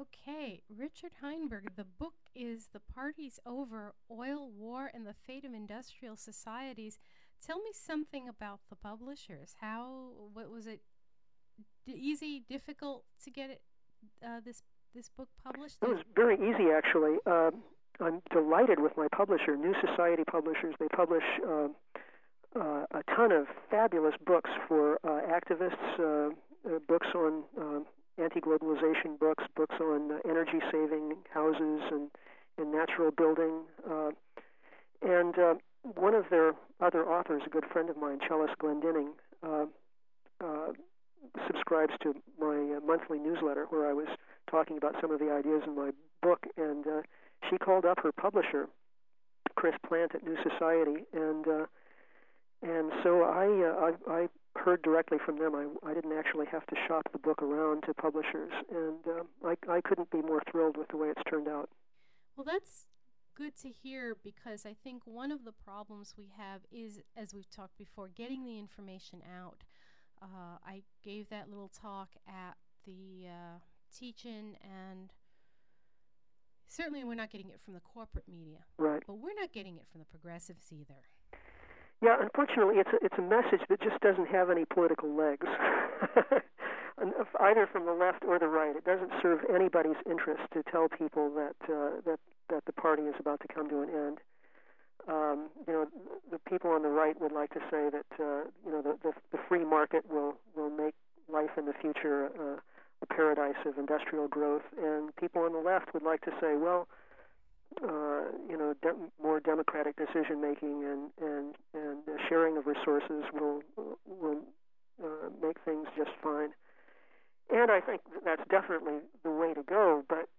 Okay, Richard Heinberg, the book is The Party's Over, Oil, War, and the Fate of Industrial Societies. Tell me something about the publishers. What was it easy, difficult to get this book published? It was very easy, actually. I'm delighted with my publisher, New Society Publishers. They publish a ton of fabulous books for activists, books on anti-globalization books on energy-saving houses and natural building. And one of their other authors, a good friend of mine, Chellis Glendinning, uh, subscribes to my monthly newsletter where I was talking about some of the ideas in my book, and she called up her publisher, Chris Plant at New Society, and so I heard directly from them. I didn't actually have to shop the book around to publishers, and I couldn't be more thrilled with the way it's turned out. Well, that's good to hear because I think one of the problems we have is, as we've talked before, getting the information out. I gave that little talk at the teach-in, and certainly we're not getting it from the corporate media. Right. But we're not getting it from the progressives either. Yeah, unfortunately, it's a message that just doesn't have any political legs, either from the left or the right. It doesn't serve anybody's interest to tell people that the party is about to come to an end. The people on the right would like to say that the free market will make life in the future a paradise of industrial growth, and people on the left would like to say, well, more democratic decision making and sharing of resources will make things just fine. And I think that's definitely the way to go. But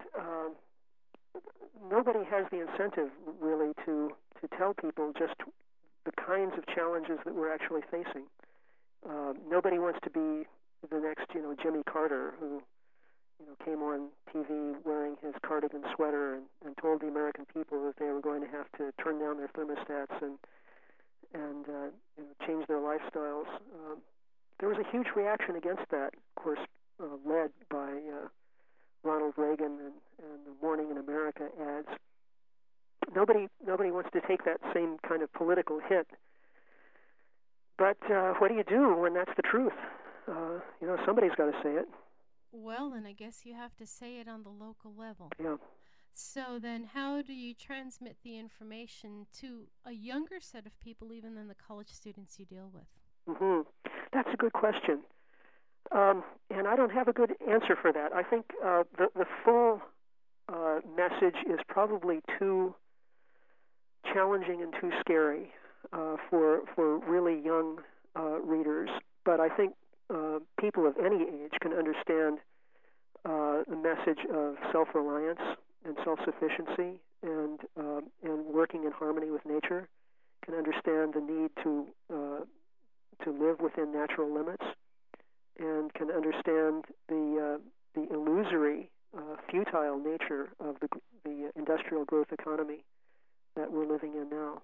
nobody has the incentive really to tell people just the kinds of challenges that we're actually facing. Nobody wants to be the next Jimmy Carter who came on TV wearing his cardigan sweater and told the American people that they were going to have to turn down their thermostats and change their lifestyles. There was a huge reaction against that, of course, led by Ronald Reagan and the Morning in America ads. Nobody wants to take that same kind of political hit. But what do you do when that's the truth? Somebody's got to say it. Well, then I guess you have to say it on the local level. Yeah. So then how do you transmit the information to a younger set of people even than the college students you deal with? Mm-hmm. That's a good question. And I don't have a good answer for that. I think the full message is probably too challenging and too scary for really young readers. But I think people of any age can understand the message of self-reliance and self-sufficiency and working in harmony with nature, can understand the need to live within natural limits, and can understand the illusory, futile nature of the industrial growth economy that we're living in now.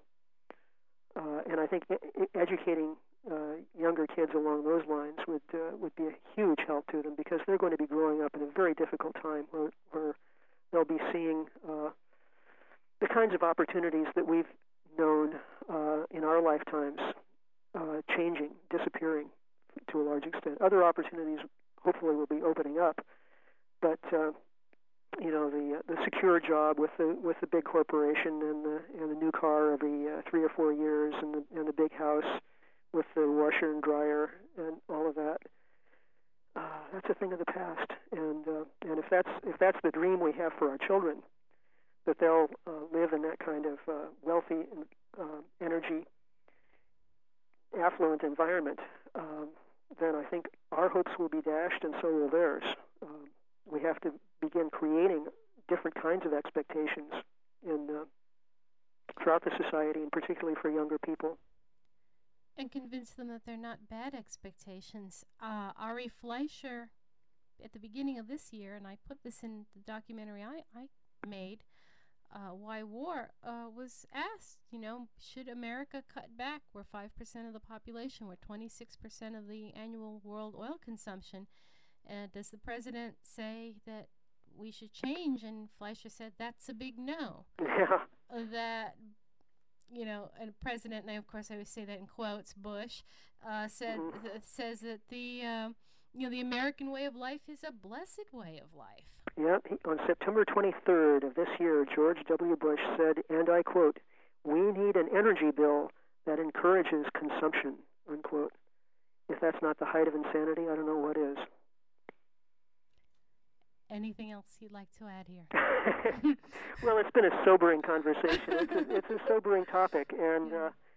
And I think educating younger kids along those lines would be a huge help to them, because they're going to be growing up in a very difficult time where they'll be seeing the kinds of opportunities that we've known in our lifetimes changing, disappearing to a large extent. Other opportunities hopefully will be opening up, but the secure job with the big corporation and the new car every 3 or 4 years and the big house with the washer and dryer and all of that, that's a thing of the past. And if that's the dream we have for our children, that they'll live in that kind of wealthy, energy, affluent environment, then I think our hopes will be dashed, and so will theirs. We have to begin creating different kinds of expectations throughout the society, and particularly for younger people. And convince them that they're not bad expectations. Ari Fleischer, at the beginning of this year, and I put this in the documentary I made, Why War, was asked, should America cut back? We're 5% of the population. We're 26% of the annual world oil consumption. And does the president say that we should change, and Fleischer said that's a big no. Yeah. That, and president, and of course I always say that in quotes, Bush, says that the American way of life is a blessed way of life. Yeah, on September 23rd of this year, George W. Bush said, and I quote, "We need an energy bill that encourages consumption," unquote. If that's not the height of insanity, I don't know what is. Anything else you'd like to add here? Well, it's been a sobering conversation. It's a sobering topic, and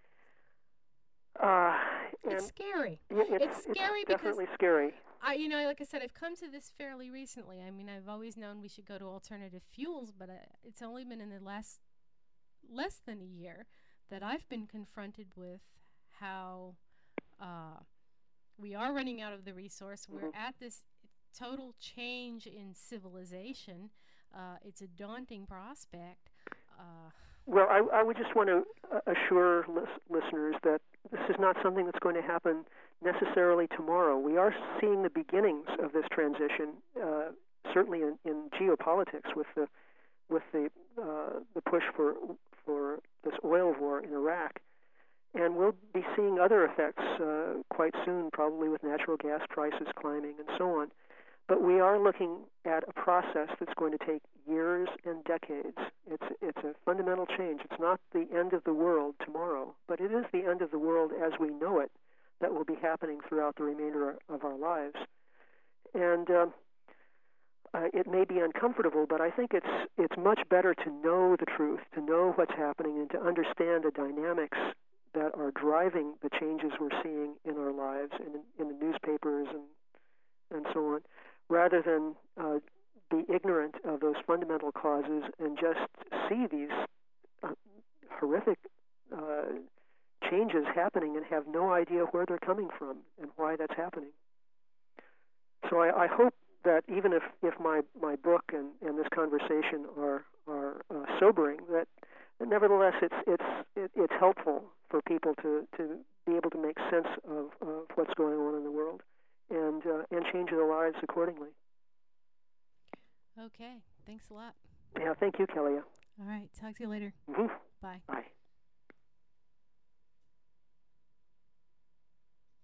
it's scary. It's scary because definitely because scary. Like I said, I've come to this fairly recently. I mean, I've always known we should go to alternative fuels, but it's only been in the less than a year that I've been confronted with how we are running out of the resource. We're at this total change in civilization. It's a daunting prospect. Well, I would just want to assure listeners that this is not something that's going to happen necessarily tomorrow. We are seeing the beginnings of this transition, certainly in geopolitics, with the push for this oil war in Iraq, and we'll be seeing other effects quite soon, probably with natural gas prices climbing and so on. But we are looking at a process that's going to take years and decades. It's a fundamental change. It's not the end of the world tomorrow, but it is the end of the world as we know it that will be happening throughout the remainder of our lives. And it may be uncomfortable, but I think it's much better to know the truth, to know what's happening, and to understand the dynamics that are driving the changes we're seeing in our lives and in the newspapers and so on, rather than be ignorant of those fundamental causes and just see these horrific changes happening and have no idea where they're coming from and why that's happening. So I hope that even if my book and this conversation are sobering, that nevertheless it's helpful for people to be able to make sense of what's going on in the world and change their lives accordingly. Okay, thanks a lot. Yeah, thank you, Kelly. All right, talk to you later. Mm-hmm. Bye. Bye.